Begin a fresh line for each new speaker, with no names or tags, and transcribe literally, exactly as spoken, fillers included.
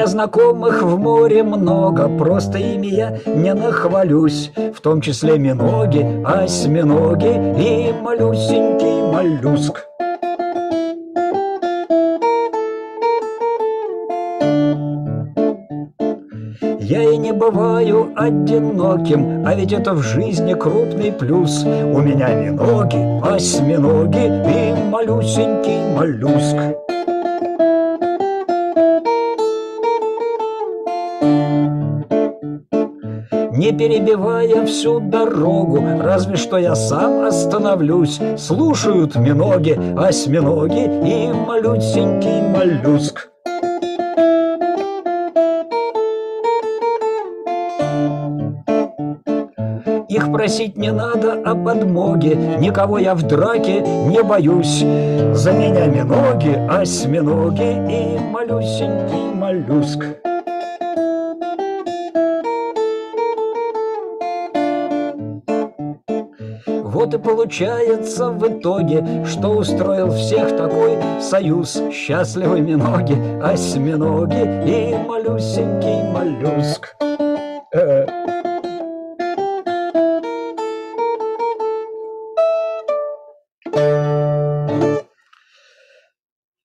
знакомых в море много, просто ими я не нахвалюсь, в том числе миноги, осьминоги и малюсенький моллюск. Я и не бываю одиноким, а ведь это в жизни крупный плюс. У меня миноги, осьминоги и малюсенький моллюск. Не перебивая всю дорогу, разве что я сам остановлюсь, слушают миноги, осьминоги и малюсенький моллюск. Их просить не надо о подмоге, никого я в драке не боюсь. За меня миноги, осьминоги и малюсенький моллюск. Вот и получается в итоге, что устроил всех такой союз. Счастливы миноги, осьминоги и малюсенький моллюск. Э-э.